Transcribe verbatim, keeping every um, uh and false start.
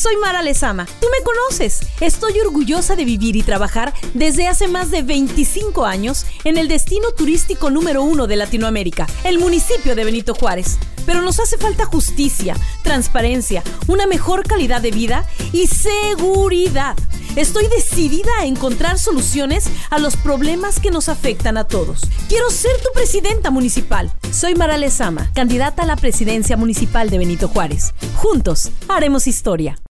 Soy Mara Lezama. Tú me conoces. Estoy orgullosa de vivir y trabajar desde hace más de veinticinco años en el destino turístico número uno de Latinoamérica, el municipio de Benito Juárez. Pero nos hace falta justicia, transparencia, una mejor calidad de vida y seguridad. Estoy decidida a encontrar soluciones a los problemas que nos afectan a todos. Quiero ser tu presidenta municipal. Soy Mara Lezama, candidata a la presidencia municipal de Benito Juárez. Juntos haremos historia.